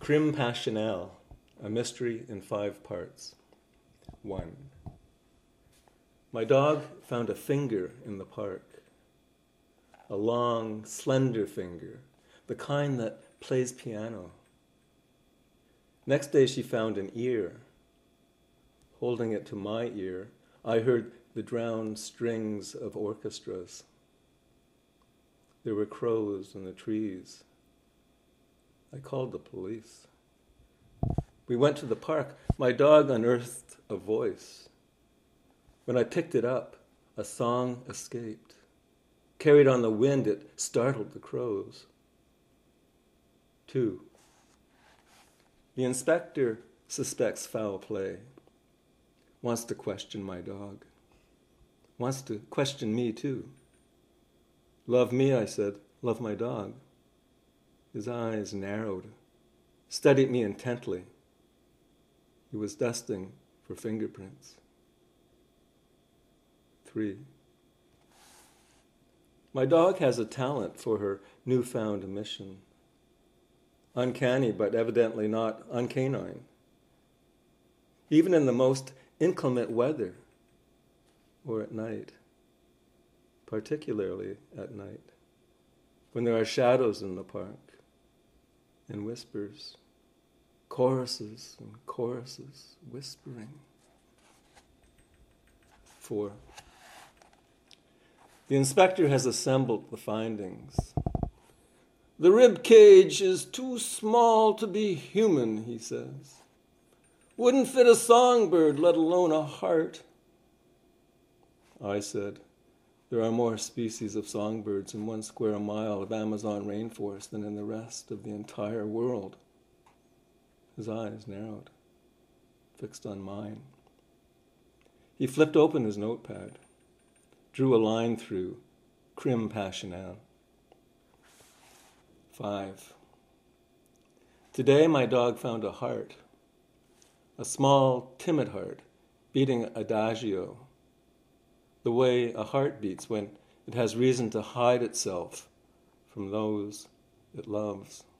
Crime Passionelle, a mystery in 5 parts. 1. My dog found a finger in the park. A long, slender finger, the kind that plays piano. Next day she found an ear. Holding it to my ear, I heard the drowned strings of orchestras. There were crows in the trees. I called the police. We went to the park. My dog unearthed a voice. When I picked it up, a song escaped. Carried on the wind, it startled the crows. 2. The inspector suspects foul play. Wants to question my dog. Wants to question me too. Love me, I said. Love my dog. His eyes narrowed, studied me intently. He was dusting for fingerprints. 3. My dog has a talent for her newfound mission. Uncanny, but evidently not uncanine. Even in the most inclement weather, or at night, particularly at night, when there are shadows in the park, and whispers, choruses and choruses, whispering. 4. The inspector has assembled the findings. The rib cage is too small to be human, he says. Wouldn't fit a songbird, let alone a heart. I said, there are more species of songbirds in 1 square mile of Amazon rainforest than in the rest of the entire world. His eyes narrowed, fixed on mine. He flipped open his notepad, drew a line through Crime Passionelle. 5. Today my dog found a heart, a small, timid heart, beating adagio, the way a heart beats when it has reason to hide itself from those it loves.